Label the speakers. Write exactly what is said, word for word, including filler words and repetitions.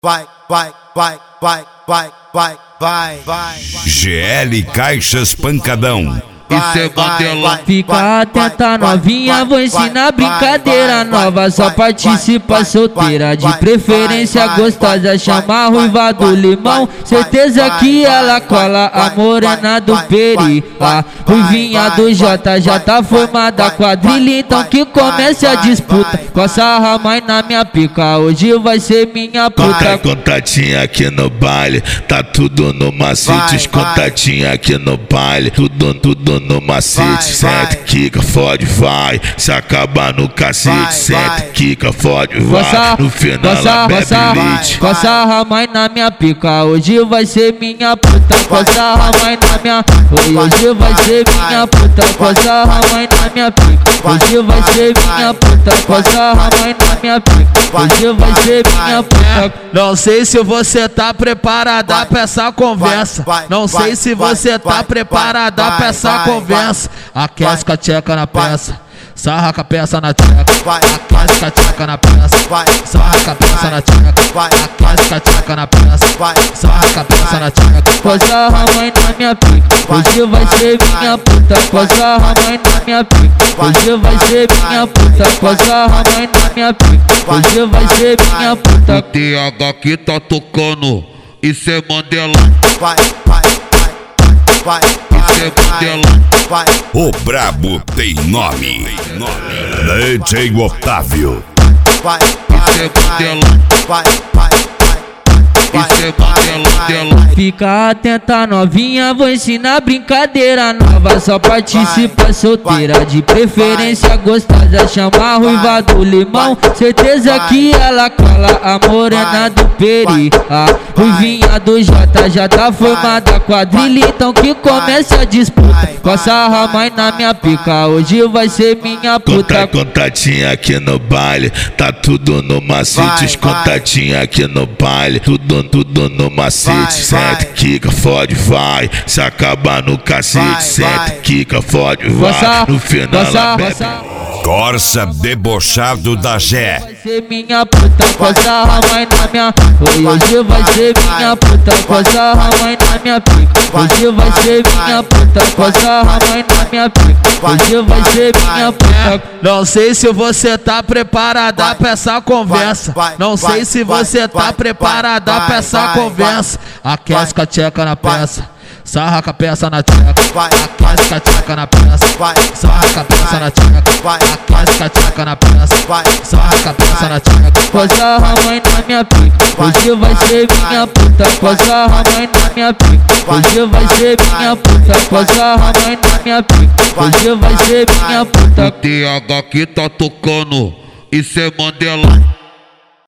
Speaker 1: vai, vai, vai, vai, vai, vai, vai, vai.
Speaker 2: G L Caixas Pancadão.
Speaker 3: Isso é modelão.
Speaker 4: Fica atenta novinha, vou ensinar brincadeira nova. Só participa solteira, de preferência gostosa. Chama a ruiva do limão, certeza que ela cola. A morena do peri, a ruivinha do J. Já tá formada quadrilha, então que comece a disputa. Com a sarra mais na minha pica, hoje vai ser minha puta.
Speaker 3: Contatinha aqui no baile, tá tudo no macete. Os contatinhos aqui no baile, tudo, tudo no macete. Sente, quica, fode, vai. Se acabar no cacete, sente, quica, fode, vai. No final ela bebe leite.
Speaker 4: Com a sarra mais na minha pica, hoje vai ser minha puta. Com a sarra mais na minha, hoje vai ser minha puta. Com a sarra mais na minha pica, hoje vai ser minha puta. Com a sarra mais na minha pica, hoje vai ser minha puta.
Speaker 5: Não sei se você tá preparada pra essa conversa. Não sei se você tá preparada pra essa conversa. Aquece com a tcheca na peça, sarra com a peça na tcheca. Aquece com a tcheca na peça, sarra com a peça na tcheca. Aquece com a tcheca na peça, sarra com a peça na tcheca.
Speaker 4: Com a sarra mãe na minha pica, hoje vai ser minha puta. Com a sarra mãe na minha pica, hoje vai ser minha puta. Com a sarra mãe na minha pica, hoje vai ser minha puta.
Speaker 3: O T H que tá tocando, isso é modelão.
Speaker 1: Vai, vai, vai, vai.
Speaker 3: Isso é modelão.
Speaker 2: O brabo tem nome. D J Otávio.
Speaker 1: Vai,
Speaker 3: isso é modelão.
Speaker 1: vai, vai.
Speaker 3: Isso é modelão, modelão.
Speaker 4: Fica atenta novinha, vou ensinar brincadeira nova. Só participa solteira, de preferência gostosa. Chama a ruiva do limão, certeza que ela cola. A morena do peri, a ruivinha do J. Já tá formada quadrilha, então que comece a disputa. Com a sarra mais na minha pica, hoje vai ser minha puta.
Speaker 3: Contatinha aqui no baile, tá tudo no macete. Os contatinhos aqui no baile, tudo, tudo no macete. Sente, quica, fode, vai. Se acabar no cacete, sente, quica, fode, vai. No final ela bebe.
Speaker 2: Corsa debochado da Gé.
Speaker 4: Vai ser minha puta, com a sarra mais na minha. Hoje vai ser minha puta, com a sarra mais na minha pica. Hoje vai ser minha puta, com a sarra mais na minha pica. Hoje vai ser minha puta.
Speaker 5: Não sei se você tá preparada pra essa conversa. Não sei se você tá preparada pra essa conversa. Aquece com a tcheca na peça, sarra com a peça na tcheca. Aquece com a tcheca na peça, sarra com a peça na tcheca. Aquece com a tcheca na peça, sarra com a peça na tcheca.
Speaker 4: Com a sarra mãe na minha pica, hoje vai ser minha puta. Com a sarra mãe na minha pica, hoje vai ser minha puta. Com a sarra mãe na minha pica, hoje vai ser minha puta.
Speaker 3: O T H que tá tocando, isso é modelão.